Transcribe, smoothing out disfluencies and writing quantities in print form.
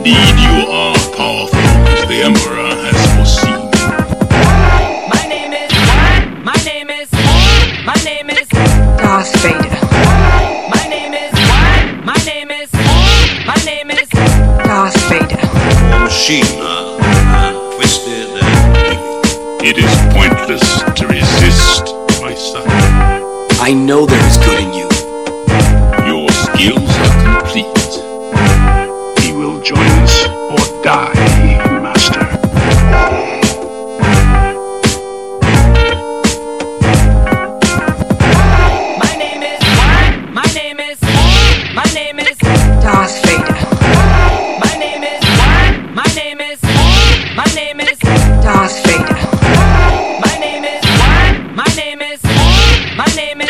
Indeed, you are powerful, as the Emperor has foreseen. My name is. My name is. My name is. Darth Vader. My name is. My name is. My name is. Darth Vader. War machine, twisted and evil. It is pointless to resist, my son. I know there is good in you. Your skills are complete. He will join us or die, Master. My name is. My name is. My name is. Darth Vader. My name is. My name is. My name is. Darth Vader. My name is. My name is. My name is.